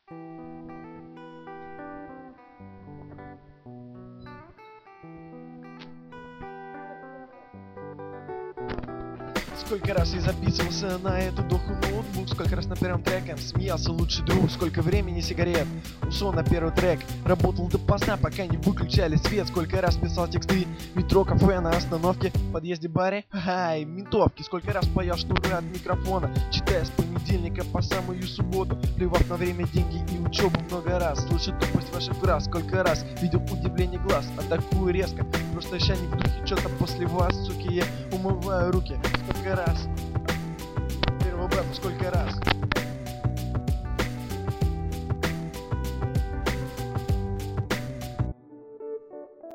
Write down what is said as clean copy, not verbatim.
Сколько раз я записывался на эту доху ноутбук, сколько раз на первом треке смеялся лучший друг, сколько времени сигарет ушел на первый трек, работал допоздна, пока не выключали свет, сколько раз писал тексты метро, кафе, на остановке, в подъезде, баре, ай, ментовки, сколько раз паял шнуры от микрофона, читая с понедельника по самую субботу, плевав на время, деньги и учебу много раз, слыша тупость ваших фраз, сколько раз видел удивление глаз, атакую резко, просто еще не в духе, что-то после вас, суки, я умываю руки, сколько раз, первого брата, сколько раз.